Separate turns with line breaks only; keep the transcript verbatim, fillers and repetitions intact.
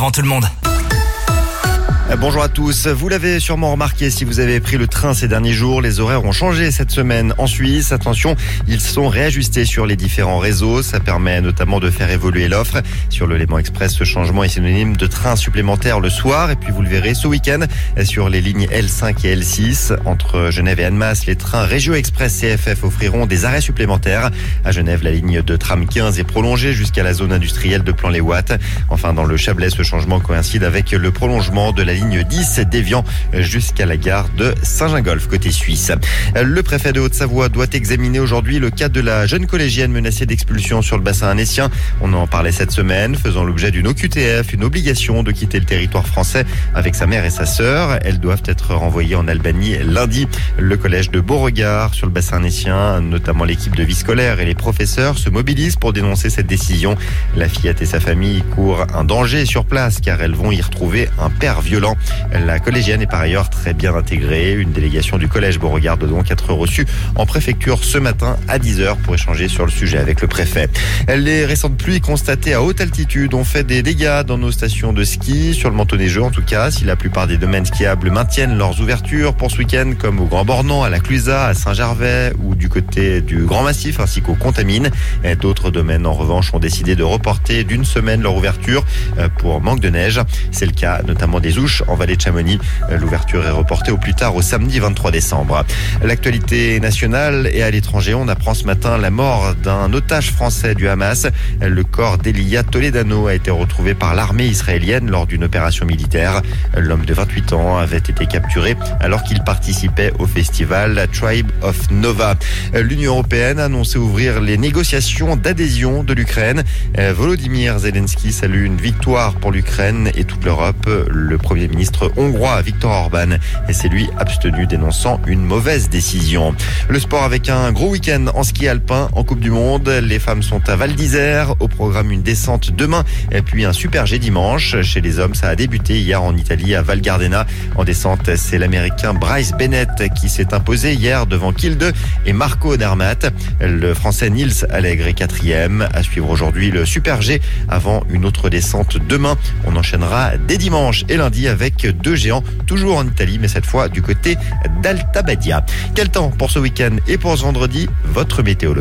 Avant tout le monde.
Bonjour à tous. Vous l'avez sûrement remarqué si vous avez pris le train ces derniers jours, les horaires ont changé cette semaine en Suisse. Attention, ils sont réajustés sur les différents réseaux. Ça permet notamment de faire évoluer l'offre. Sur le Léman Express, ce changement est synonyme de trains supplémentaires le soir. Et puis vous le verrez ce week-end sur les lignes L cinq et L six. Entre Genève et Annemasse, les trains Régio Express C F F offriront des arrêts supplémentaires. À Genève, la ligne de tram quinze est prolongée jusqu'à la zone industrielle de Plan-les-Ouates. Enfin, dans le Chablais, ce changement coïncide avec le prolongement de la ligne dix d'Évian jusqu'à la gare de Saint-Gingolph côté suisse. Le préfet de Haute-Savoie doit examiner aujourd'hui le cas de la jeune collégienne menacée d'expulsion sur le bassin annécien. On en parlait cette semaine, faisant l'objet d'une O Q T F, une obligation de quitter le territoire français avec sa mère et sa sœur. Elles doivent être renvoyées en Albanie lundi. Le collège de Beauregard sur le bassin annécien, notamment l'équipe de vie scolaire et les professeurs, se mobilisent pour dénoncer cette décision. La fillette et sa famille courent un danger sur place car elles vont y retrouver un père violent. La collégienne est par ailleurs très bien intégrée. Une délégation du collège Beauregard doit donc être reçue en préfecture ce matin à dix heures pour échanger sur le sujet avec le préfet. Les récentes pluies constatées à haute altitude ont fait des dégâts dans nos stations de ski, sur le manteau neigeux en tout cas. Si la plupart des domaines skiables maintiennent leurs ouvertures pour ce week-end, comme au Grand Bornand, à la Clusaz, à Saint-Gervais ou du côté du Grand Massif ainsi qu'au Contamine. D'autres domaines en revanche ont décidé de reporter d'une semaine leur ouverture pour manque de neige. C'est le cas notamment des Ouches en vallée de Chamonix. L'ouverture est reportée au plus tard au samedi vingt-trois décembre. L'actualité nationale et à l'étranger, on apprend ce matin la mort d'un otage français du Hamas. Le corps d'Elia Toledano a été retrouvé par l'armée israélienne lors d'une opération militaire. L'homme de vingt-huit ans avait été capturé alors qu'il participait au festival Tribe of Nova. L'Union européenne a annoncé ouvrir les négociations d'adhésion de l'Ukraine. Volodymyr Zelensky salue une victoire pour l'Ukraine et toute l'Europe. Le premier ministre hongrois Viktor Orban s'est lui abstenu, dénonçant une mauvaise décision. Le sport avec un gros week-end en ski alpin en Coupe du Monde. Les femmes sont à Val d'Isère. Au programme, une descente demain et puis un super G dimanche. Chez les hommes, ça a débuté hier en Italie à Val Gardena. En descente, c'est l'Américain Bryce Bennett qui s'est imposé hier devant Kilde et Marco Odermatt. Le Français Nils Allègre est quatrième. À suivre aujourd'hui le super G avant une autre descente demain. On enchaînera dès dimanche et lundi avec deux géants, toujours en Italie, mais cette fois du côté d'Alta Badia. Quel temps pour ce week-end et pour ce vendredi? Votre météo.